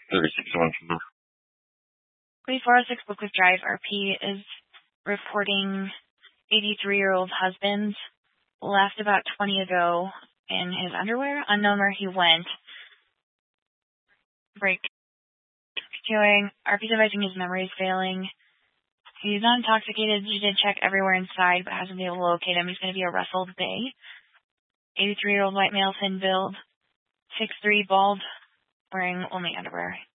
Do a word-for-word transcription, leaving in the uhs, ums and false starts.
thirty-six one two. three four oh six Bookwood Drive, R P is reporting eighty-three-year-old husband left about twenty ago in his underwear. Unknown where he went. Break. Continuing. R P's advising his memory is failing. He's not intoxicated. She did check everywhere inside, but hasn't been able to locate him. He's going to be a Russell Bay. eighty-three-year-old white male, thin build. six three, bald, wearing only underwear.